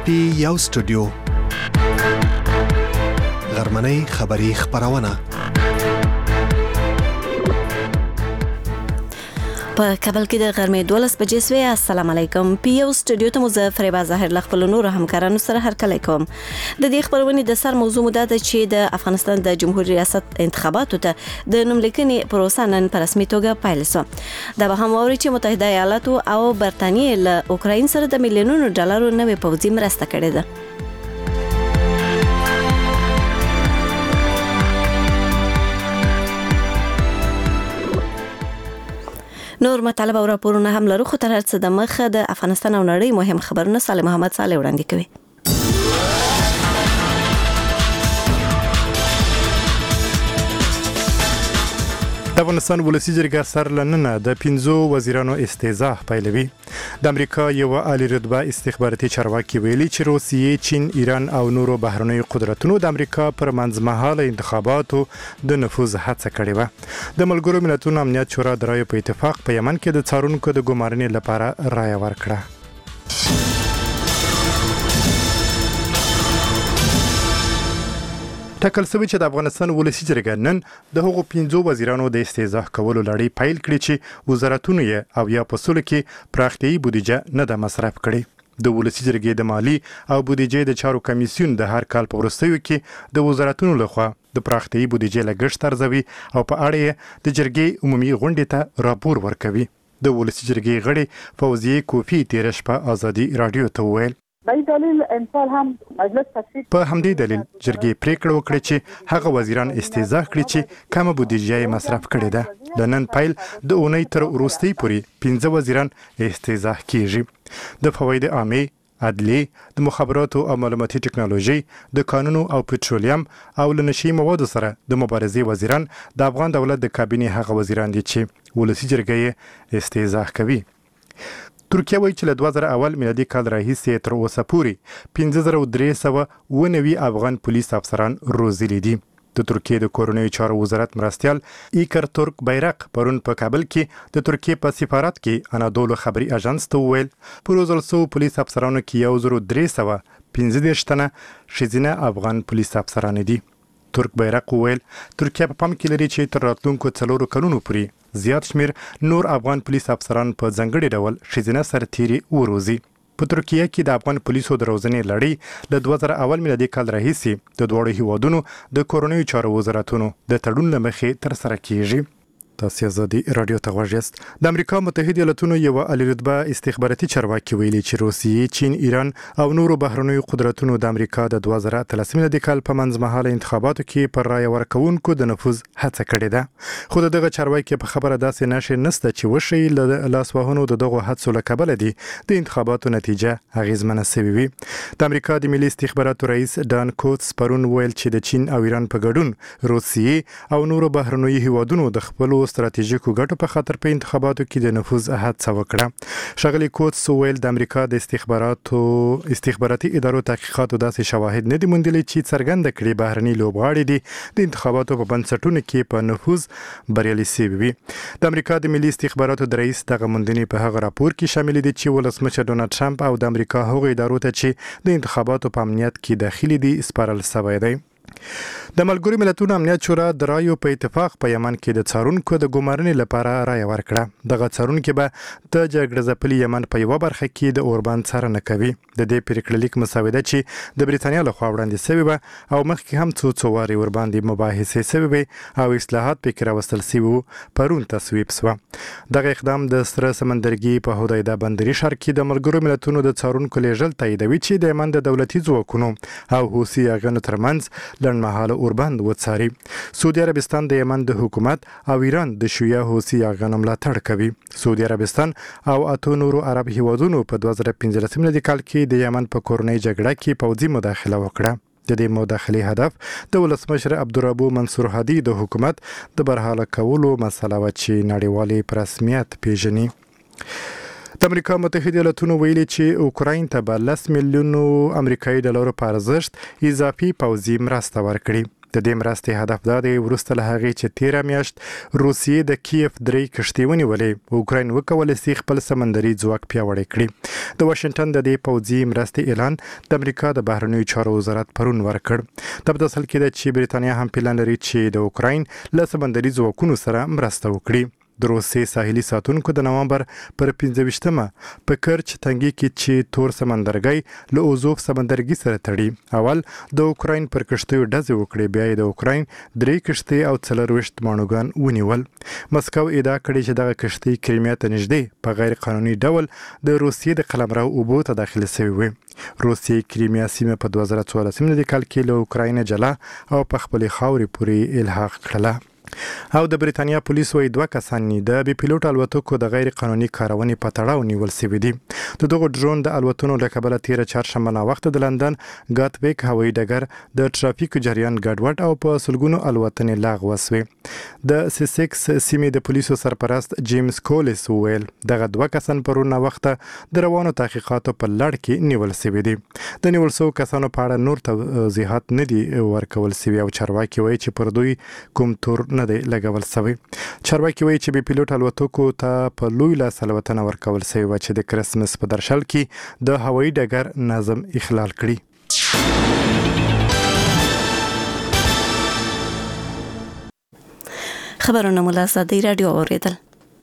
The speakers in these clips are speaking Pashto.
پی یو سټوډیو غرمنۍ خبری خبرونه په کابل کې د غرمې 12 بجې سوی. السلام علیکم. پی یو سټوډیو ته مو فریبا ظاهر ل خپل نور همکارانو سره هرکلی کوم. د دې خبرونې د سر موضوع مده ده چې د افغانستان د جمهوریت ریاست انتخاباتو ته د نوملیکنې پروسه نن په رسمي توګه پیل شوه. دا به هم واوري چې متحده ایالاتو او برتانیې له اوکراین سره د میلیونونو ډالرو نوې پوځي مرسته کړې ده. نور مطالب او راپورونه هم لرو، خو تر هر څه د مخه د افغانستان او نړۍ مهم خبرونه صالح محمد صالح وړاندې کوي. د افغانستان ولسی جرګه سر لننه د 15 وزیرانو استعزاء پیلوي. د امریکا یو عالی رتبه استخباراتي چارواکي ویلي چې روسیې، چین، ایران او نورو بهرنیو قدرتونو د امریکا پر منځمهاله انتخاباتو د نفوذ هڅه کړې و. د ملګرو ملتونو امنیت شورا د رایو په اتفاق په یمن کې د څارونکو د ګمارنې لپاره رایه ورکړه. ټاکل شوی چې د افغانستان ولسی جرګه نن د هغو 15 وزیرانو د استعزاء کولو لړۍ پیل کړي چې وزارتونو یې او یا په سلو کې پراختیايي بودیجه نه ده مصرف کړي. د ولسی جرګې د مالی او بودیجې د چارو کمیسیون د هر کال په وروستیو کې د وزارتونو لخوا د پراختیايي بودیجې لګښت ارزوي او په اړه یې د جرګې عمومي غونډې ته راپور ورکوي. د ولسی جرګې غړي فوزیه کوفی تیر شپه ازادي رادیو ته وویل په همدې دلیل جرګې پریکړه وکړه چې هغه وزیران استعزاء کړي چې کمه بودیجه یې مصرف کړې ده. د نن پیل د اونۍ تر وروستۍ پورې 15 وزیران استعزاء کیږي. د فواید عامه، عدلیه، د مخابراتو او معلوماتي ټکنالوژي، د قانونو او پټرولیم او لنشي موادو سره د مبارزې وزیران د افغان دولت د کابینې هغه وزیران دي چې ولسی جرګې استعزاء کوي. ترکیه وایي چې له 2001 میلادي کال راهیسې تر اوسه پورې 5390 افغان پولیس افسران روزلي دي. د ترکیه د کورنیو چارو وزارت مرستیال ایکر ترک بیرق پرون په کابل کې د ترکیه په سفارت کې انادولو خبري اژانس ته وویل په روزل سو پولیس افسرانو کې 1315 تنه ښځینه افغان پولیس افسران دي. ترک بیرق وویل ترکیه په پام کې لري چې تر راتلونکو 4 کلونو پورې زیات شمیر نور افغان پولیس افسران په ځانګړي ډول ښځینه سرتیري وروزي. په ترکیه کې د افغان پولیسو د روزنې لړۍ له 2001 میلادي کال راهیسې د دوړو هیوادونو د کورنیو چارو وزارتونو د تړون له مخې ترسره کیږي. تاسو ازادي رادیو ته غوږ یاست. د امریکا متحده ایالاتونو یو عالی رتبه استخباراتي چارواکي ویلي چې روسیې، چین، ایران او نورو بهرنیو قدرتونو د امریکا د 2013 میلادي کال په منځمهاله انتخاباتو کې پر رایه ورکوونکو د نفوذ هڅه کړې ده. خو دغه چارواکي په خبره داسې نشي نسته چې وشي له لاسوهنو دغه هڅو له کبله دي د انتخاباتو نتیجه اغیزمنه شوې وي. د امریکا د ملي استخباراتو رئیس ډان کوتس پرون ویل چې د چین او ایران په ګډون روسیې او نورو بهرنیو هیوادونو د خپل ستراتیژیکو ګټو په خاطر په انتخاباتو کې د نفوذ هڅه وکړه. ښاغلي کوتس ویل د امریکا د استخباراتي ادارو تحقیقاتو داسې شواهد نه دي موندلي چې څرګنده کړي بهرني لوبغاړي دي د انتخاباتو په بنسټونو کې په نفوذ بریالي شوي وي. د امریکا د ملي استخباراتو د رئیس دغه موندنې په هغه راپور کې شامل دي چې ولسمشر ډونالد ټرمپ او د امریکا هغو ادارو ته چې د انتخاباتو په امنیت کې داخلي دي سپارل شوی دی. د ملګرو ملتونو امنیت شورا د رایو په اتفاق په یمن کې د څارونکو د ګمارنې لپاره رایه ورکړه. دغه څارونکي به د جګړه ځپلي یمن په یوه برخه کې د اوربان څارنه کوي. د دې پریکړه لیک مسوده چې د بریتانیا لخوا وړاندې شوې وه او مخکې هم څو وارې ورباندې مباحثې شوې وې او اصلاحات پکې راوستل شوي وو پرون تصویب شوه. دغه اقدام د سره سمندرګي په هدایده بندري ښار کې د ملګرو ملتونو د څارونکو لیږل تاییدوي چې د یمن د دولتي ځواکونو او حوثي اغانو ترمنځ لنډمهاله اوربند وڅاري. سعودي عربستان د یمن د حکومت او ایران د شیعه حوثي اغانو ملاتړ کوي. سعودي عربستان او اتو نورو عرب هیوادونو په 2015 میلادي کال کې د یمن په کورنۍ جګړه کې پوځي مداخله وکړه. د دې مداخلې هدف د ولسمشر عبدالربو منصور هادي د حکومت د برحاله کولو مسله و چې نړیوالې په رسمیت پیژني. د امریکا متحده ایالاتونو ویلي چې اوکراین ته به 10 میلیونو امریکایي ډالرو په ارزښت اضافي پوځي مرسته ورکړي. د دې مرستې هدف دا دی وروسته له هغې چې 13 میاشت روسیې د کیف 3 کشتۍ ونیولې اوکراین وکولی سي خپل سمندري ځواک پیاوړی کړي د واشنگټن د دې پوځي مرستې اعلان د امریکا د بهرنیو چارو وزارت پرون ورکړ د اصل کې د چې بریتانیا هم پلان لري چې د اوکراین له سمندري ځواکونو سره مرسته وکړي د روسیې ساحلي ساتونکو د نومبر پر 15مه په کرچ تنګي کې چې تور سمندرګي له اوزوف سمندرګي سره تړي اول د اوکراین پر کشتیو ډزې وکړې بیا د اوکراین 3 کشتۍ او 24 مانوګان ونیول مسکو ادعا کړې چې دغه کشتۍ کریمیا ته نږدې په غیر قانوني ډول د روسیې د قلمرو اوبو ته داخله شوې وي روسیې کریمیا سیمه په 2014 کال کې له اوکراین جلا او په خپل خاورې پورې الحاق کړله او د بریتانیا پولیسو یې 2 کسان د بي پیلوټ الوتکو د غیر قانوني کارونې په تړاو نیول شوي دي د دغه ډرون د الوتنو له کبله 13 چهارشنبه وخت د لندن ګاتویک هوایي ډګر د ترافیک جریان ګډوډ او په سلګونو الوتنې لغوه شوې د سیسکس سیمې د پولیسو سرپرست جیمز کولیس ویل دغه 2 کسان پرونه وخت د روانو تحقیقاتو په لړ کې نیول شوي دي د نیول شوو کسانو په اړه نور توضیحات نه دي ورکول شوي او چارواکي وایي چې پر دوی کوم تور نه دی لګول شوی چارواکي وایي چې بي پیلوټ الوتکو ته په لوی لاس الوتنه ورکول شوی و چې د کرسمس په درشل کې د هوایي ډګر نظم اخلال کړي خبرونه مولا صدی رادیو اوریدل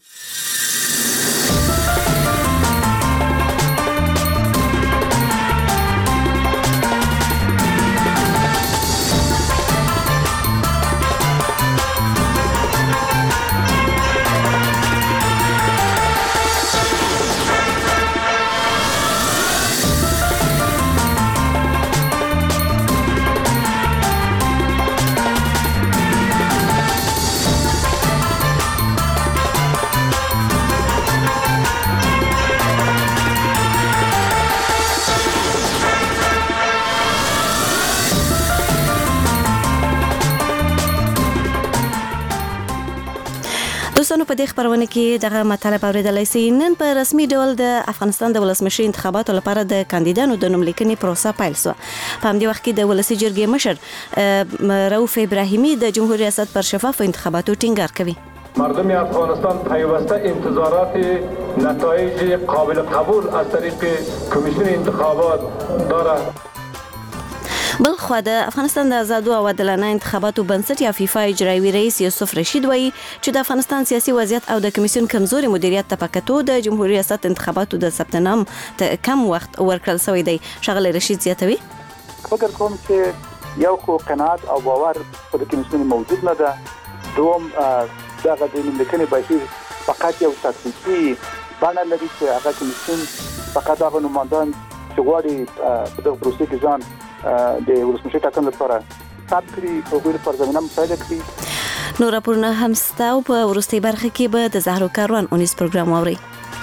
دوستانو په دې خبرونه کې دغه مطلب اوریدلای شئ نن په رسمي ډول د افغانستان د ولسمشر انتخاباتو لپاره د کاندیدانو د نوم لیکنې پروسه پیل شو په همدې وخت کې د ولسی جرګې مشر رؤف ابراهیمی د جمهوریت ریاست پر شفاف انتخاباتو ټینګار کوي مردم افغانستان پیوسته انتظارات نتایج قابل قبول از طریق کمیسیون انتخابات دارد بل خو د افغانستان د آزادو او عادلانه انتخاباتو بنسټ یا فیفا اجرایي رئیس یوسف رشید وایي چې د افغانستان سیاسي وضعیت او د کمیسیون کمزوري مدیریت ته پکتو د جمهوریت ریاست انتخاباتو د ثبت نام ته کم وخت ورکړل شوی دی شغله رشید زیاتوي فکر کوم چې یو خو قناعت او باور په کمیسیون موجود نه ده دوم دغه د لیکنې بهیر فقط یو تاکتیکي بڼه لري چې هغه کمیسیون فقط هغه نمایندان چې غواړي په دغه پروسې کې ځان د ولسمشر ټاکنې لپاره ثبت کړي او غیر پر زمينه مساعده کړي نور راپورونه هم ستاسو په ورستي برخه کې به د زهرو کاروان اونیس پروګرام اوري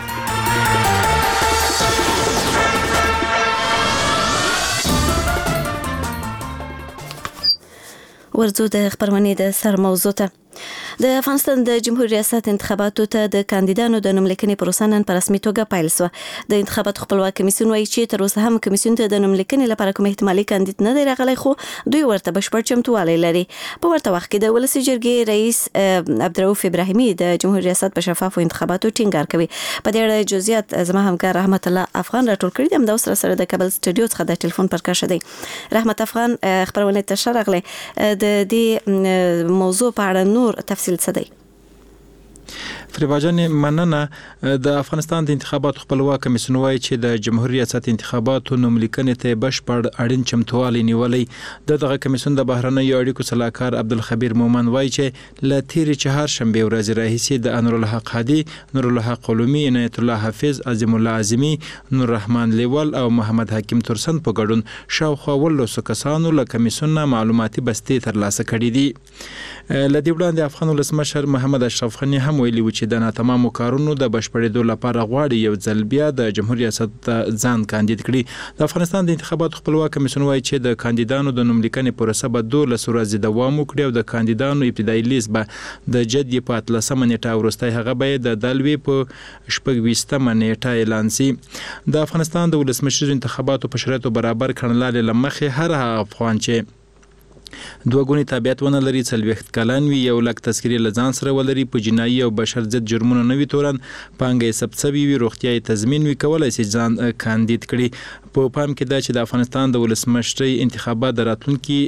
ورځو د خبرونه د سر موضوع ته د افغانستان د جمهوریت ریاست انتخاباتو ته د کاندیدانو د نوم لیکنې پروسه نن په رسمي توګه پیل شوه د انتخاباتو خپلواک کمیسیون وایي چې تر اوسه هم کمیسیون ته د نوم لیکنې لپاره کوم احتمالي کاندید نه دی راغلی خو دوی ورته بشپړ چمتووالی لري په ورته وخت کې د ولسی جرګې رئیس عبدالرؤف ابراهیمی د جمهوریت ریاست په شفافو انتخاباتو ټینګار کوي په دې اړه جزئیات زما همکار رحمت الله افغان راټول کړي دي د سره د کابل سټوډیو څخه د ټلیفون پر کاشه دی رحمت افغان خبرونه ته راغله د دې موضوع په اړه نور تفصیل څه دی فریباجان مننه د افغانستان د انتخاباتو خپلواک کمیسیون وايي چې د جمهوریت ریاست انتخاباتو نوم لیکنې ته بشپړ اړین چمتووالی نیولې دغه کمیسیون د بهرنیو اړیکو صلاحکار عبدالخبیر مومن وايي چې ل تیرې چهارشنبه ورځ راهیسې د انور الحق هادي نور الحق علومي عنایت الله حافظ عظیم الله اعظمي نور رحمان لیوال او محمد حکیم ترسن په ګډون شاوخوا ولوسو کسانو له کمیسیون معلوماتي بستې ترلاسه کړې دي لدی وړاندې افغان ولسمشر محمد اشرف غنی هم ویلي و چې د ناتمامو کارونو د بشپړېدو لپاره غواړي یو ځل بیا د جمهوریت ریاست ځان کاندید کړي د افغانستان د انتخاباتو خپلواک کمیسیون وايي چې د کاندیدانو د نوم لیکنې پروسه به 12 ورځې دوام وکړي او د کاندیدانو ابتدایي لیست به د جدي په 13 نیټه وروسته هغه به د دلوي په 26 نیټه اعلان شي د افغانستان د ولسمشر انتخاباتو په شرایطو برابر کړنلارې لمخې هر افغان چې دوه ګونی تابعیت ونه لري، 40 کلن وي، 1 لک تذکرې له ځان سره ولري، په جنایي او بشر ضد جرمونو نه وي تورن، پانګه یې ثبت شوی وي، روغتیايي تضمین وي، کولای شي ځان کاندید کړي. په پام کې دا چې د افغانستان د ولسمشرۍ انتخابات د راتلونکي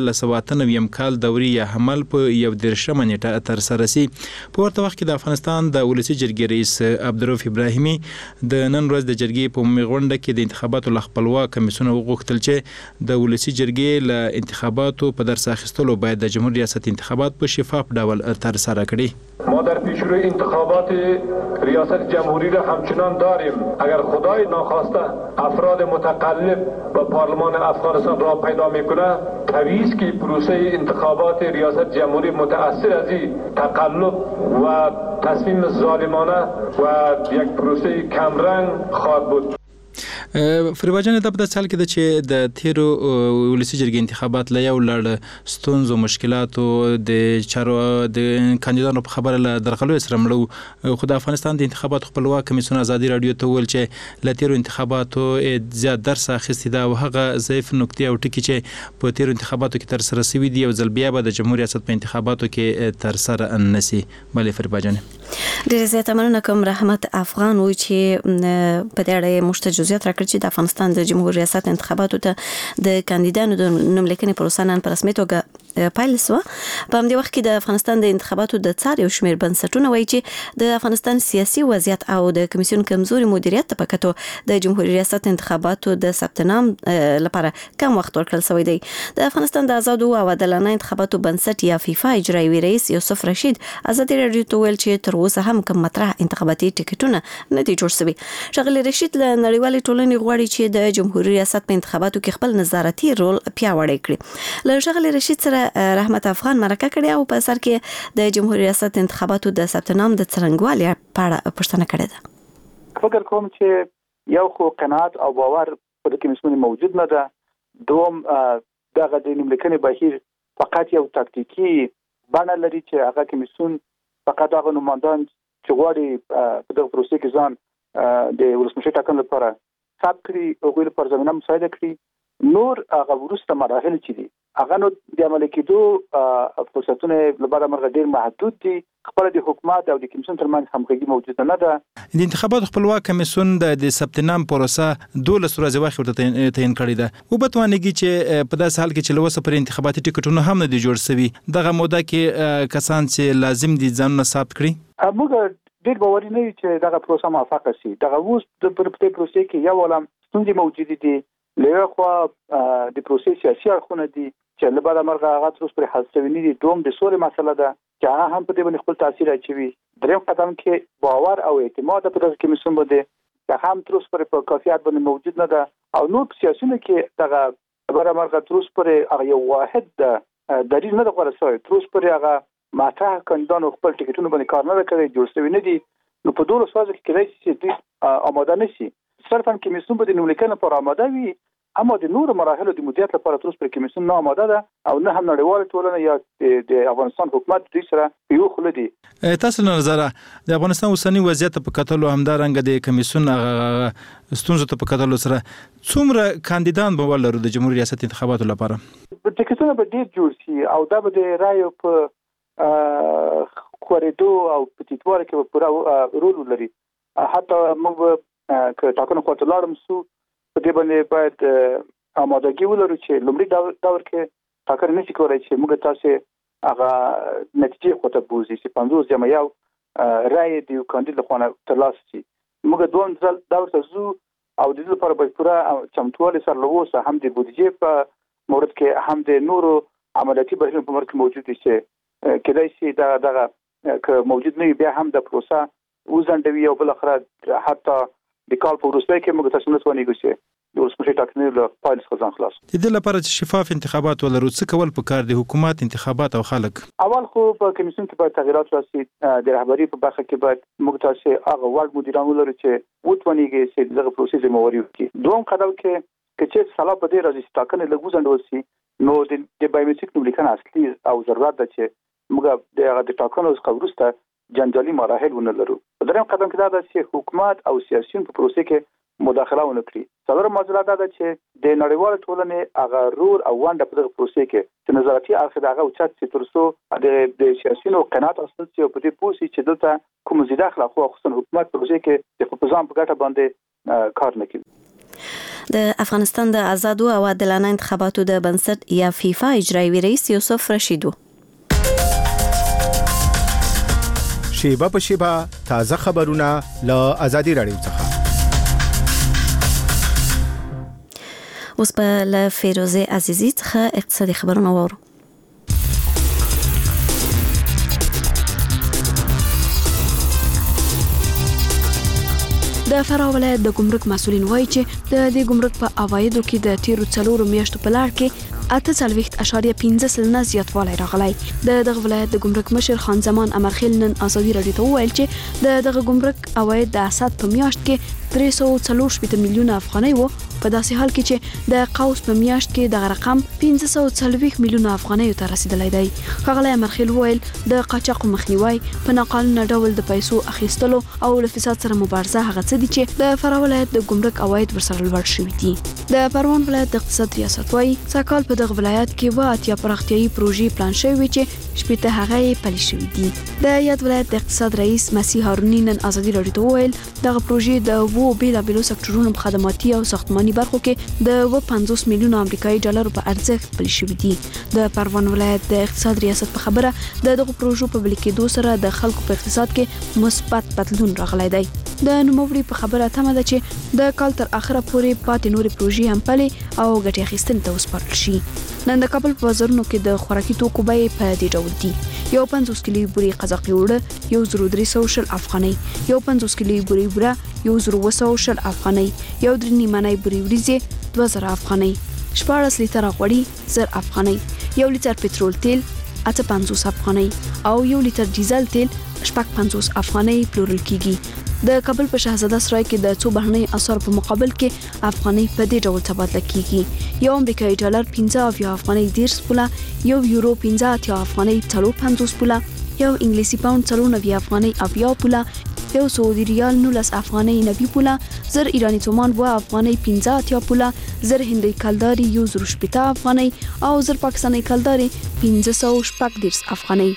1998 کال دوري یا حمل په 11 نیټه تر سره شي. په ورته وخت کې د افغانستان د ولسی جرګې رئیس عبدالرؤف ابراهیمي د نن ورځ د جرګې په عمومي غونډه کې د انتخاباتو له خپلواک کمیسیون وغوښتل چې د ولسی جرګې له انتخاباتو په درس اخیستلو باید د جمهوریت ریاست انتخابات په شفاف ډول ترسره کړي. ما در پیشروی انتخابات ریاست جمهوری را همچنان داریم. اگر خدای ناخواسته افراد متقلب به پارلمان افغانستان را پیدا میکنه، طبیعی است که پروسه انتخابات ریاست جمهوری متأثر از این تقلب و تصمیم ظالمانه و یک پروسه کمرنگ خواهد بود. فریبا جان، دا په داسې حال کې ده چې د تیرو ولسي جرګې انتخابات له یو لړ ستونزو مشکلاتو د چارو د کاندیدانو په خبره له درغلیو سره مړه، خو د افغانستان د انتخاباتو خپلواک کمیسیون ازادي راډیو ته وویل چې له تیرو انتخاباتو زیات درس اخیستی ده او هغه ضعیف نقطې او ټکي چې په تیرو انتخاباتو کې ترسره شوي دي یو ځل بیا به د جمهوریت ریاست په انتخاباتو کې ترسره نه شي. بلې فریبا جان، ډېر زیات مننه کوم. رحمت افغان وایي چې په دې اړه مشته جزئیات راکړي چې د افغانستان د جمهوریت ریاست انتخاباتو ته د کاندیدانو د نوملیکنې پروسه نن په رسمي توګه پیل شوه. په همدې وخت کې د افغانستان د انتخاباتو د څار یو شمېر بنسټونه وایي چې د افغانستان سیاسي وضعیت او د کمیسیون کمزوري مدیریت په کتو د جمهوریت ریاست انتخاباتو د ثبت نام لپاره کم وخت ورکړل شوی دی. د افغانستان د آزادو او عادلانه انتخاباتو بنسټ یا فیفا اجرایي رئیس یوسف رشید ازادي راډیو ته ویل چې تر اوسه هم کوم مطرح انتخاباتي ټیکټونه نه دي جوړ شوي. ښاغلی رشید له نړیوالې ټولنې غواړي چې د جمهوریت ریاست په انتخاباتو کې خپل نظارتي رول پیاوړی کړي. له ښاغلی رشید سره رحمت افغان مرکه کړې او په سر کې د جمهوریت ریاست انتخاباتو د ثبت نام د څرنګوالي په اړه پوښتنه کړې ده. فکر کوم چې یو خو قناعت او باور په دې کمیسیون موجود نه ده. دوم دغه د نوملیکنې بهیر فقط یو تاکتیکي بڼه لري چې هغه کمیسیون فقط هغه نوماندان چې غواړي په دغه پروسې کې ځان د ولسمشر ټاکنې لپاره ثبت کړي او غوښتل پر زمينه مساعده کړي. نور هغه وروسته مراحل چې دي هغه نو د عمل کېدو فرصتونه لپاره مرغه ډیر محدود دي. خپل د حکومت او د کمیسیون ترمنځ همغږي موجوده نه ده. د انتخاباتو خپلواک کمیسیون د ثبت نام پروسه 12 ورځې وخت ورته تعین کړی ده. او به توانېږي چې په داسې حال کې چې لوسه پر انتخاباتي ټیکټونه هم نه دي جوړ شوي، دغه موده کې کسان چې لازم دي ځانونه ثبت کړي. موږ ډیر باوري نه یو چې دغه پروسه موفقه شي. دغه اوس د پرپټې پروسې کې یو عالم ستونزې موجود دي. له خوا د پروسې سیاسي اړخونه دي چې له بعده مرغه هغه تر اوسه پورې حل شوي نه دي. دوم د سولې مسله ده چې هغه هم په دې باندې خپل تاثیر اچوي. دریم قدم کې باور او اعتماد په دغه کمیسیون باندې چې هم تر اوسه پورې په کافیت باندې موجود نه ده. او نور سیاسيونه کې دغه بعده مرغه تر اوسه پورې هغه یو واحد دلیل نه ده غوړه شوی. تر اوسه پورې هغه ماته کاندیدانو خپل ټیکټونه باندې کار نه کوي، جوړ شوی نه دي. نو په 12 ورځو کې کېدای شي چې دوی آماده نشي. صرفا کمیسیون به د نوملیکنې لپاره آماده وي، اما د نورو مراحلو د مدیریت لپاره تر اوسه پورې کمیسیون نه آماده ده او نه هم نړیواله ټولنه یا د افغانستان حکومت دوی سره یو خل دي. تاسو نه نظر د افغانستان اوسنی وضعیت په کتلو همدارنګه د کمیسیون ستونزو ته په کتلو سره څومره کاندیدان به ولرو د جمهوریت ریاست انتخاباتو لپاره؟ ټیکټونه به ډیر جوړ شي او دا به د رایو په کوریدو او په تیتوار کې پوره رول لري. حتی موږ که ټاکنو کوته لاړم سو په دې باندې باید آمادګي ولرو چې لومړی دور کې ټاکنه نشي کولای چې موږ تاسو هغه نتیجې کوته بوزي چې 50 جمع یو رای دی کاندید لخوا ترلاسه شي. موږ دوم دور ته زو او د دې لپاره باید پوره چمتووالی سره لوسه هم د بودیجې په مورد کې هم د نورو عملیاتي بهیرونو په مورد کې موجود دي چې کېدای شي دغه که موجود نه بیا هم د پروسه وزندوي او بل اخر حتی د کال په وروسته کې موږ تاسو نه ونیګو چې د ولسمشر ټاکنې له پایلې څخه ځان خلاص. د دې لپاره چې شفاف انتخابات ولرو څه کول پکار دي؟ حکومت، انتخابات او خلک. اول خو په کمیسیون کې باید تغیرات راسي. د رهبری په برخه کې باید موږ تاسو هغه وړ مدیران ولرو چې وټونیږي چې دغه پروسې ذمہواري وکړي. دوم قدم کې چې سلا په دې راځي ټاکنې له وزندول شي نو د بایومټریک نوملیکنه اصلي او ضرورت ده چې موږ د ټاکنو څخه وروسته جنجالي مراحل ونه لرو. په دریم قدم کې دا ده چې حکومت او سیاسيون په پروسې کې مداخله ونه کړي. څلورم موضوع دا ده چې د نړیوال ټولنې هغه رول او ونډه په دغه پروسې کې چې نظارتي اړخ دغه اوچت چې ترڅو د سیاسيونو قناعت حاصل شي او په دې پوه شي چې دلته کوم زیاده اخلاق او خصوصا حکومت پروسې کې د خپلځان په ګټه باندې کار نه کوي. د افغانستان د آزادو او عادلانه انتخاباتو د بنسټ یا فیفا اجرایي رئیس یوسف رشیدو شیبه په شیبه تازه خبرونه له ازادي رادیو څخه. اوس په له فیروزه عزیزی څخه اقتصادي خبرونه وورو. د فراه ولایت د ګمرک مسولین وایي چې د دې ګمرک په عوایدو کې د تیرو 4 میاشتو په لړ کې 48.15 زیاتوالی راغلی. دغه ولایت د ګمرک مشر خان زمان امرخیل نن ازادي رادیو ته وویل چې دغه ګمرک عواید د اسد په میاشت کې 340 میلیونه افغانۍ وو، په داسې حال کې چې د قوس په میاشت کې دغه رقم 540 میلیونه افغانۍ ته رسیدلی دی. ښاغلی امرخیل وویل د قاچاق مخنیوي، په ناقانونه ډول د پیسو اخیستلو او له فساد سره مبارزه هغه څه دي چې د فراه ولایت د ګمرک عواید ورسره لوړ شوي دي. د پروان ولایت د اقتصاد ریاست وایي سږ کال په دغه ولایت کې 80 پراختیايي پروژې پلان شوي چې شپږ هغه پلي شوي دي. د یاد ولایت د اقتصاد رئیس مسیح هارونی نن ازادي رادیو ته وویل دغه پروژې د بیلابېلو سکتورونو په خدماتي او ساختماني برخو کې د 50 میلیونه امریکایي ډالرو په ارزښت پلي شوي دي. د پروان ولایت د اقتصاد ریاست په خبره دغه پروژو په پلي کېدو سره د خلکو په اقتصاد کې مثبت بدلون راغلی دی. د نوموړي په خبره تمه ده چې د کال تر اخره پورې پاتې نورې پروژې هم پلي او ګټې اخیستنې ته وسپارل شي. نن د کابل په بازارونو کې د خوراکي توکو بیې په دې ډول دي: یو 50 کیلو بوري قزاقي وړه 1300 افغانۍ، یو 50 کیلو بوري بوره 1200 افغانۍ، یو 3 نیمه بوري وریځې 2000 افغانۍ، 14 لیتره غوړي 1000 افغانۍ، یو لیتر پټرول تیل 850 افغانۍ او یو لیتر ډیزل تیل 50 افغانۍ پلورل کیږي. د کابل په شهزاده سرای کې د څو بهرنۍ اسعار په مقابل کې افغانۍ په دې ډول تبادله کیږي: یو امریکایي ډالر 15 افغانۍ 10 پوله، یو یورو 15 افغانۍ 50 پوله، یو انګلیسي پاوند 94 افغانۍ 90 پوله، یو سعودي ریال 19 افغانۍ 90 پوله، زر ایرانی تومان 2 افغانۍ 15 پوله، زر هندۍ کلداري 180 افغانۍ او زر پاکستاني کلداري 510 افغانۍ.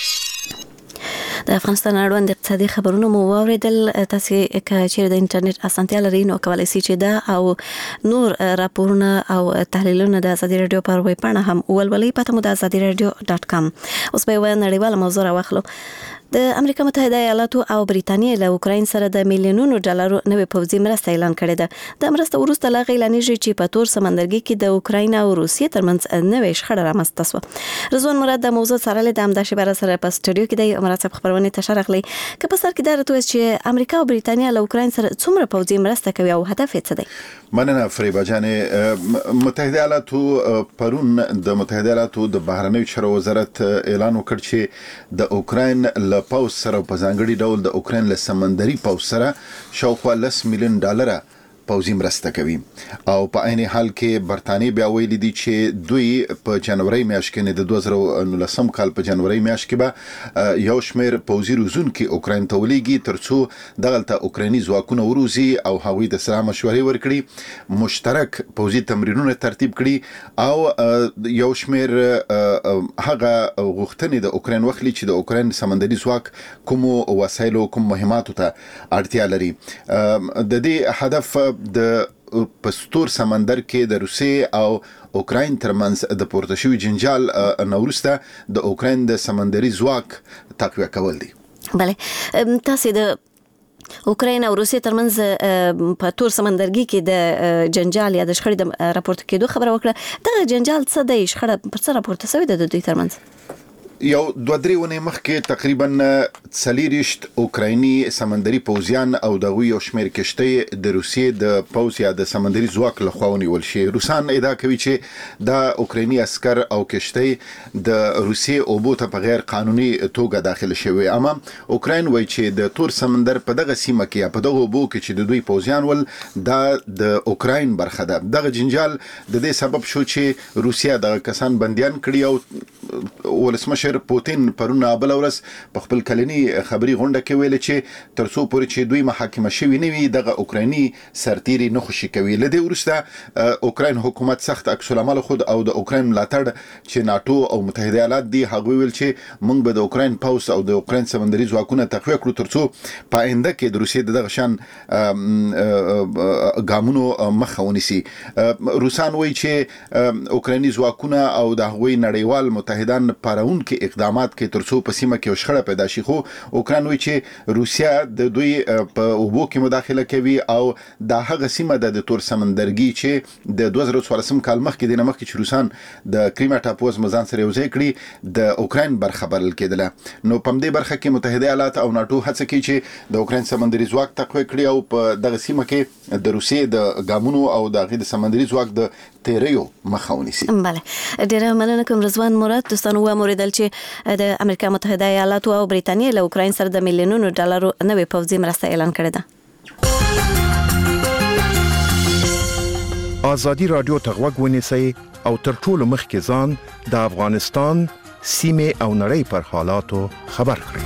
د افغانستان اړوند اقتصادي خبرونه مو واوریدل. تاسو چې د انټرنیټ اسانتیا لرئ نو کولای شئ چې دا او نور راپورونه او تحلیلونه د ازادي رادیو پر ویب پاڼه هم ولولئ. پته مو د azadiradio.com. اوس به یو نړیواله موضوع راوخلو. د امریکا متحده ایالاتو او بریتانیا له اوکراین سره د میلیونونو ډالرو نوې پوځي مرسته اعلان کړې ده. د مرسته وروسته لا اعلانېږي چې په تور سمندرګي کې د اوکراین او روسیې ترمنځ نوې شخړه رامنځته شوه. رضوان مراد د موضوع سره له همدا شبره سره په سټوډیو کې د مراتب خبرونه تشرغلي. که په سر کې دا راته چې امریکا او بریتانیا له اوکراین سره څومره پوځي مرسته کوي او هدف یې څه دی؟ مننه فریبا جانې. متحده ایالاتو پرون د متحده ایالاتو د بهرنیو چارو وزارت اعلان وکړ چې د اوکراین له پوځ سره په ځانګړي ډول د اوکراین له سمندري پوځ سره شاوخوا 10 میلیون ډالر پوځي مرسته کوي او په عین حال کې برتانیې بیا ویلي دي چې دوی په جنوري میاشت کې د 2019 کال په جنوري میاشت کې به یو شمېر پوځي روزونکي اوکراین ته ولېږي ترڅو دغلته اوکرایني ځواکونه وروزي او هغوی د سره مشورې ورکړي، مشترک پوځي تمرینونه ترتیب کړي او یو شمېر هغه غوښتنې د اوکراین وخلي چې د اوکراین سمندري ځواک کوم وسایلو کوم مهماتو ته اړتیا لري. د دې هدف د پستور سمندر کې د روسیې او اوکراین ترمنځ د پورته شوی جنجال نورسته د اوکراین د سمندري ځواک تقویه کول دي. بله، تاسو د اوکراین او روسیې ترمنځ په تور سمندرګي کې د جنجال یا د شخړې د راپورته کېدو خبره وکړه. دغه جنجال څه دی؟ شخړه پر څه راپورته شوې ده د دوی ترمنځ؟ یو 2-3 ونې مخکې تقریبا 40 اوکرایني سمندري پوځیان او دغه یو شمېر کشتۍ د روسیې د پوځ یا د سمندري ځواک لخوا ونیول شي. روسان ادعا کوي چې دا اوکرایني عسكر او کشتۍ د روسیې اوبو ته په غیر قانوني توګه داخل شوی، اما اوکراین وایي چې د تور سمندر په دغه سیمه کې یا په دغه اوبو کې چې د دوی پوځیان ول دا د اوکراین برخه ده. دغه جنجال د دې سبب شو چې روسیا دغه کسان بنديان کړي او ولسمشر ولسمشر پوتین پرون بل ورځ په خپل کلنی خبري غونډه کې ویل چې ترڅو پورې چې دوی محاکمه شوي نه وي دغه اوکرایني سرتیري نه خوشي کوي. لدې ورسته اوکراین حکومت سخت عکس العمل خود او د اوکراین ملاتړ چې ناتو او متحده ایالات دي هغه ویل چې موږ به د اوکراین پوځ او د اوکراین سمندري ځواکونه تقویه کړو ترڅو په آینده کې د روسیې دغه شان ګامونو مخه ونیسي. روسان وایي چې اوکرایني ځواکونه او د هغوی نړیوال متحدان پارون کې اقدامات کوي ترڅو په سیمه کې شخړه پیدا شي، خو اوکراین وایي چې روسیا د دوی په اوبو کې مداخله کوي او د هغه سیمه د تور سمندرګي چې د 2014 کال مخکې د نمخ کې روسان د کریمیا ټاپوز مزان سره یوځای کړی د اوکراین برخه بلل کېدله. نو په دې برخه کې متحده ایالات او ناتو هڅه کوي چې د اوکراین سمندري ځواک تقویه کړي او په دغه سیمه کې د روسیې د ګامونو او د غیر سمندري ځواک د تیریو مخه ونیسي. بله ډیره مننه کوم رضوان مراد. دوستانو وموریدل چې د امریکا متحده ایالاتو او بریتانیا له اوکراین سره د میلیونونو ډالرو نوې پوځي مرسته اعلان کړې ده. ازادي رادیو ته غوږ ونیسئ او تر ټولو مخکې ځان د افغانستان سیمه او نړۍ پر حالاتو خبر کړئ.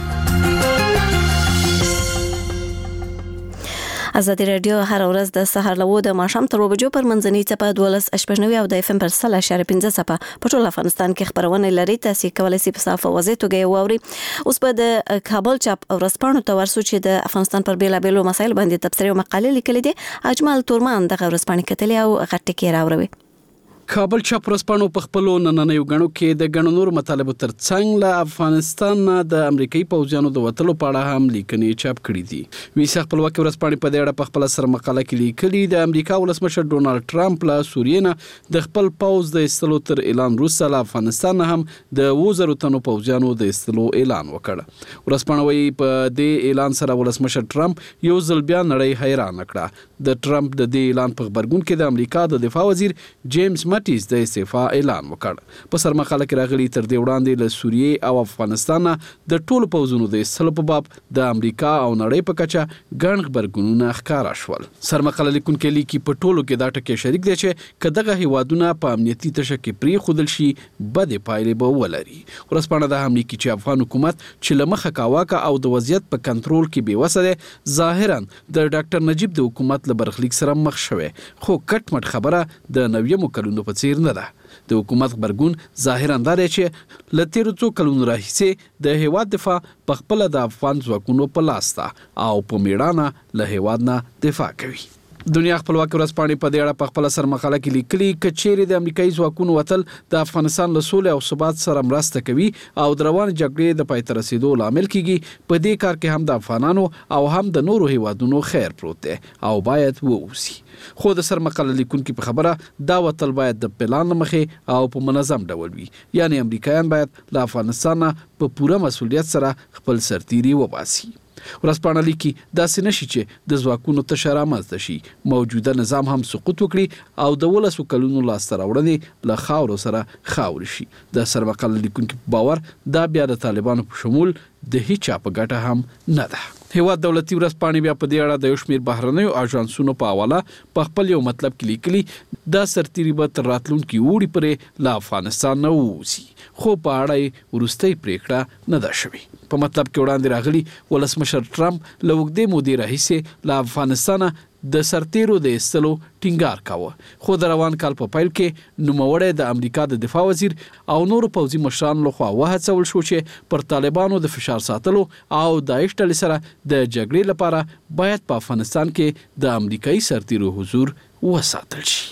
ازادي رادیو هر ورځ د سهار له د ماښام تر 2 بجو پر منځنۍ څپه 12.9 او د FM پر 0.5 څپه په ټول افغانستان کې خبرونه لري. تاسو کولای شئ په صفه واضح توګه واوري. اوس په د کابل چاپ ورځپاڼو ته ورسو چې د افغانستان پر بیلابیلو مسایل باندې تبصرې او مقالې لیکلې دي. اجمل تورمان د ورځپاڼې کتلې او غټ کې راوړي. کابل چاپ ورځپاڼو په خپلو نننیو غنو کې د غنو نور مطالبه ترڅنګ له افغانستان د امریکایي پوځیانو د وټلو په اړه هم لیکنې چاپ کړې دي. ویسه خپلواکي ورځپاڼې په دې اړه په خپل سر مقاله کې لیکلي د امریکا ولسمشر ډونالد ټرمپ له سوریې نه د خپل پوځ د ایستلو تر اعلان وروسته له افغانستان هم د 2000 تنو پوځیانو د ایستلو اعلان وکړ. ورځپاڼه وايي په دې اعلان سره ولسمشر ټرمپ یو ځل بیا نړۍ حیران کړه. د ټرمپ د دې اعلان په خبرګون کې د امریکا د دفاع وزیر جیمز مټیس د استعفا اعلان وکړ. په سر مقاله کې راغلي تر دې وړاندې له سوریې او افغانستان د ټولو پوځونو د ایستلو په باب د امریکا او نړۍ په کچه ګڼ خبرګونونه ښکارا شول. سر مقاله لیکونکي لیکي په ټولو کې دا ټکی شریک دی چې کداغه هیوادونه په امنیتي تشه کې پری خودل شي بده پایلې به ولري. ورسپانه د هم لیکي چې افغان حکومت چې لمخه کاواکه او د وضعیت په کنټرول کې بې وسه ده ظاهرا د ډاکټر نجیب د حکومت له برخلیک سره مخ شوه، خو کټ مټ خبره د نویمو کلونو په څیر نه ده. د حکومت خبرګون ظاهرا دا دی چې له تیرو څو کلونو راهیسې د هیواد دفاع په خپل د افغان ځواکونو په لاس ده او په میړانه له هیواد نه دفاع کوي. دنیا خپلواکي ورځپاڼې په دې اړه په خپل سر مقاله کې لیکلي کچېرې د امریکایي ځواکونو وتل د افغانستان له سولې او ثبات سره مرسته کوي او د روان جګړې د پای ته رسیدو لامل کیږي. په دې کار کې هم د افغانانو او هم د نورو هیوادونو خیر پروت دی او باید ووسی. خو د سر مقاله لیکونکي په خبره دا وتل باید د پلان مخې او په منظم ډول وي، یعنی امریکایان باید له افغانستان په پوره مسؤلیت سره خپل سرتیري وباسي. ورځپاڼه لیکي داسې نشي چې د ځواکونو تشه رامنځته شي، موجوده نظام هم سقوط وکړي او د 12 کلونو لاسته راوړنې له خاورو سره خاورې شي. د سر مقاله لیکونکي په باور دا بیا د طالبانو په شمول د هیڅ په ګټه هم نه ده. هیواد دولتي ورځپاڼې بیا په دې اړه د یو شمېر بهرنیو اژانسونو په حواله په خپل یو مطلب کې لیکلي دا سرتیري به تر راتلونکي اوړي پورې له افغانستان نه ووځي، خو په اړه یې وروستۍ پریکړه نه ده شوې. په مطلب کې وړاندې راغلي ولسمشر ټرمپ له اوږدې مودې راهیسې له افغانستانه د سرتیرو د ایستلو ټینګار کاوه، خو د روان کال په پیل کې نوموړی د امریکا د دفاع وزیر او نورو پوځي مشرانو لخوا وهڅول شو چې پر طالبانو د فشار ساتلو او داعش ډلې سره د جګړې لپاره باید په افغانستان کې د امریکایي سرتیرو حضور وساتل شي.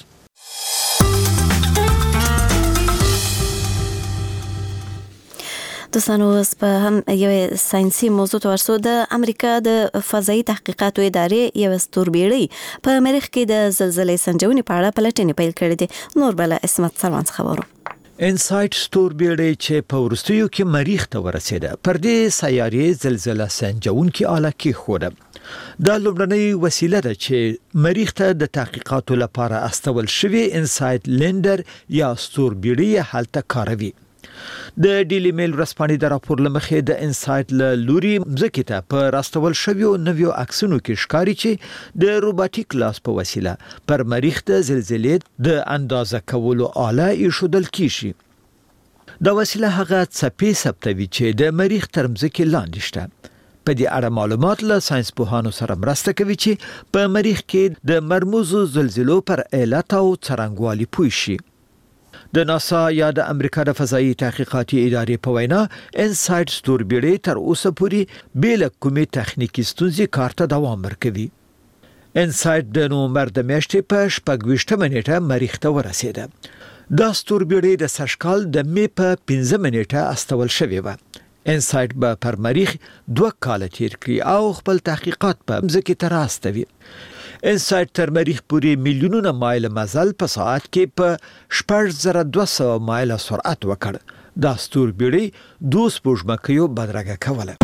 دوستانو اوس په هم یو ساينسي موضوع ورسو. د امریکا د فضایي تحقیقاتو ادارې یو ستوربیړۍ په مریخ کې د زلزلې سنجونې په اړه پلټنې پیل کړې دي. نور بل اسمت سلمان خبرو. انسایټ ستوربیړۍ چې په وروستیو کې مریخ ته ورسېده پر دې سیارې زلزلہ سنجونکي آله کې خوده. دا لومړنۍ وسیله ده چې مریخ ته د تحقیقاتو لپاره استول شوی انسایټ لینډر یا ستوربیړۍ هلته کاروي. د ډیلی میل ورځپاڼې د راپور لمخې د انسایټ له لوري مځکې ته په راستول شویو نویو عکسونو کې ښکاري چې د روباټیک لاس په وسیله پر مریخ د زلزلې د اندازه کولو آله ایښودل کیږي. دا وسیله هغه څپې ثبتوي چې د مریخ تر مځکې لاندې شته. په دې اړه معلومات له ساينسپوهانو سره مرسته کوي چې په مریخ کې د مرموزو زلزلو پر علت او څرنګوالي پوه شي. د ناسا یا د امریکا د فضایي تحقیقاتي ادارې په وینا انسایټ ستوربیړۍ تر اوسه پورې بې له کومې تخنیکي ستونزې کار ته دوام ورکوي. انسایټ د نومبر د میاشتې په 26 نیټه مریخ ته ورسېده. دا ستوربیړۍ د سږکال د مې په 15 نیټه استول شوې وه. انسایټ به پر مریخ 2 کال تیر کړي او خپل تحقیقات په مځکې ته راستوي. انسایټ تر مریخ پورې میلیونونه مایل مزل په ساعت کې په 6200 مایل سرعت وکړ. دا ستوربیړۍ 2 سپوږمکیو بدرګه کوله.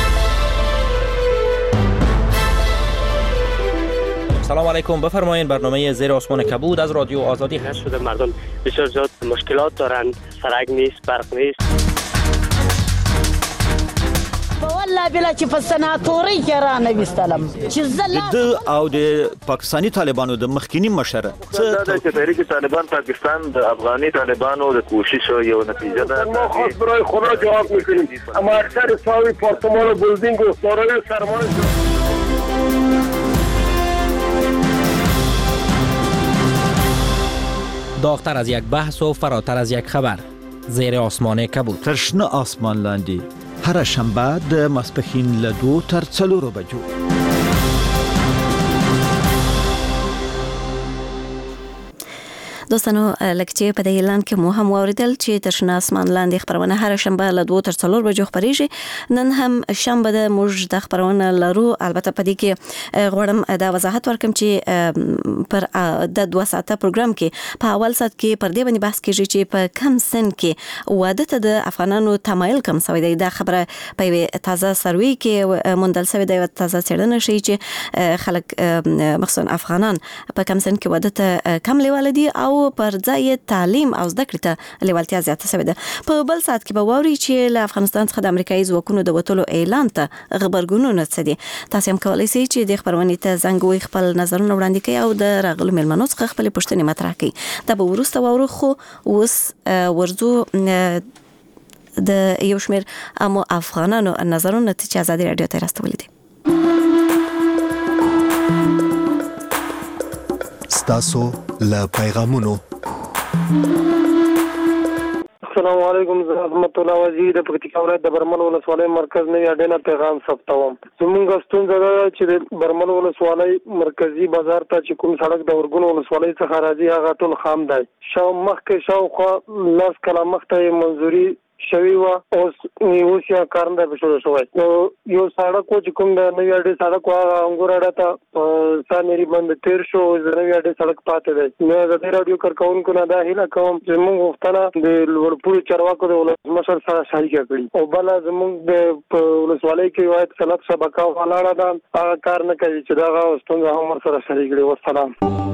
سلام علیکم، بفرمایید. برنامه زیر آسمان کبود از رادیو آزادی هست. شده مردم بسیار زیاد مشکلات دارن، سرک نیست، برق نیست. والله بلا چې په سناتوري کې را نوستلم چې د او د پاکستانی طالبانو د مخکینی مشر څه چې تحریک طالبان پاکستان د افغاني طالبانو د کوشش یو نتیجه ده. ما خاص برای خدا جواب میکنیم، اما اکثر ساوی پارتمان و بلدینگ و سارای سرمان داغتر از یک بحث و فراتر از یک خبر. زیر آسمان کبود. ترشنه آسمان لاندی. هر شنبه د ماسپښین له 2 تر 4 بجو. دوستانو لکه په دې اعلان کې مو هم واوریدل چې ترشنه اسمان لاندې خبرونه هر شنبه له 2 تر 4 بجو خبريږي. نن هم شنبه د موږ د خبرونه لرو. البته په دې کې غواړم دا وضاحت ورکم چې پر د 2 ساعته پروګرام کې په اول ساعت کې پر دې باندې بحث کیږي چې په کم سن کې واده ته د افغانانو تمایل کم شوی دی. دا خبره په تازه سروي کې موندل شوی دی. تازه څېړنه شي چې خلک مخصوصا افغانان په کم سن کې واده ته کم لیواله دي او پر ځای تعلیم او زده کړې ته لیوالتیا زیاته شوې ده. په بل ساعت کې به واوري چې له افغانستان څخه د امریکایي ځواکونو د وټولو اعلان ته خبرګونونه څه دي. تاسو هم کولای شئ چې د خبرونې ته زنګ وي خپل نظرونه وړاندې کړئ او د راغلو مېلمنو څخه خپل پوښتنې مطرح کړئ. دا به وروسته واورو. خو اوس ورځو د یو شمېر افغانانو نظرونه چې ازادي رادیو ته راستولي دي. ستاسو له پیغامونو. السلام علیکم، زه رحمت الله وزیر د پکتیکا ولایت د برمل ولسوالۍ مرکز نوی اډینا پیغام ثبتوم. زموږ ستونزه ده چې د برمل ولسوالۍ مرکزی بازار ته چې کوم سړک د ورګون ولسوالۍ څخه راځي هغه ټول خام دی. مخکې شاوخوا 10 کاله مخته منځوري شوی و، اوس یا کارنده به شروع شوی. یو سړک چې کوم د نوی اډې سړک هغه انګور اډه ته سانری بند تیر شو، د نوی اډې سړک پاتې دی. نو د دې رادیو کارکونکو نه دا هیله کوم چې موږ غوښتنه د لوړپوړي چارواکو د ولسمشر سره شریکه کړي او بل زموږ د ولسوالۍ کې یو اتصالات شبکه ولاړه ده، هغه کار نه کوي چې دا ستونزه هم ورسره شریک کړي. والسلام.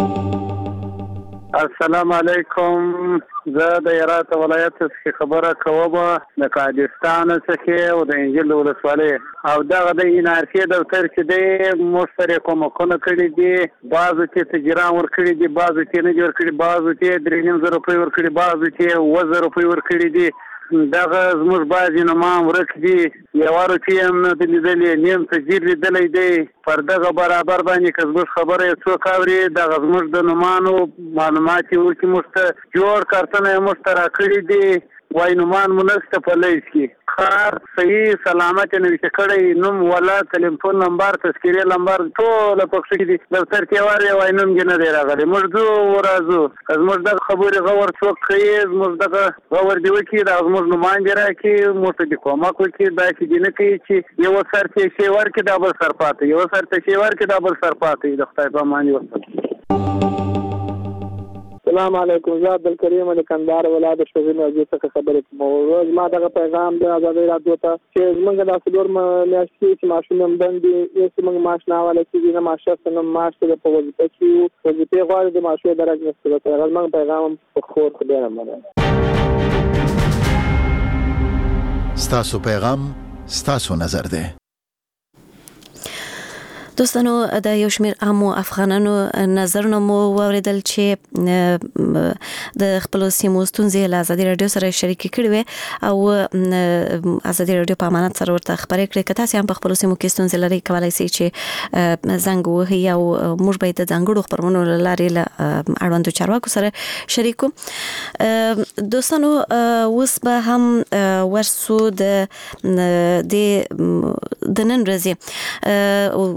السلام علیکم، زه د هرات ولایت څخه خبره کوم، د کاجستان څخه او د انجیل ولسوالۍ او دغه د انارشي دفتر چې د مشترک کومکونه کړی دي. بعضو چې تجربه ور کړی دي، بعضو چې نه جوړ کړی، بعضو چې 3,000 روپۍ ور کړی، بعضو چې 1000 روپۍ ور کړی دي. دغه زموږ بعضې نومان ورک دي. یوارو چې هم نه دي لیدلې، نیم تجیر لیدلی دی. پر دغه برابر باندې که زموږ خبره یې څوک اوري، دغه زموږ د نومانو معلومات یې ورکړي، موږ ته جوړ کارتونه یې موږ ته راکړي دي. وایي نومان مو نشته په لیست کې. کار صحیح سلامت یې نوشته کړی، نوم ولا تلیفون نمبر تذکیرې نمبر ټوله پکښې دي. دفتر کې وارې وایي نوم یې نه دی راغلی. موږ ځو ورځو که زموږ دغه خبرې غور څوک کوي، زموږ دغه غور دې وکړي، دغه زموږ نومان دې راکړي، موږ ته دې کومک وکړي. داسې دې نه کوي چې یو سر ته شی ورکړي دا بل سر پاتې، یو سر ته شی ورکړي دا بل سر پاتې. د خدای په امان وکړي. السلام علیکم، زه عبدالکریم د کندهار ولایت شوزین وزیر څخه خبرې کوم. ما دغه پیغام د ازادي رادیو ته چې موږ د څلور میاشتې چې ماشوم هم باندې یو څه موږ معاش نه حواله کیږي، نه معاش څنګه معاش ته په وظیفه کې وظیفه غواړي د معاش درجه نشته. دا موږ پیغام په خور خبره مده. ستاسو پیغام ستاسو نظر ده. دوستانو د یو شمېر عامو افغانانو نظرونه مو واوریدل چې د خپل سیمو ستونزې له ازادي رادیو سره شریک کړي وي او ازادي رادیو په امانت سره ورته خبرې کړې که تاسو هم په خپل سیمو کې ستونزې لرئ کولای شئ چې زنګ ووهئ او موږ به د ځانګړو خبرونو له لارې له اړوندو چارواکو سره شریک کړو. دوستانو اوس به هم ورسو د نن ورځې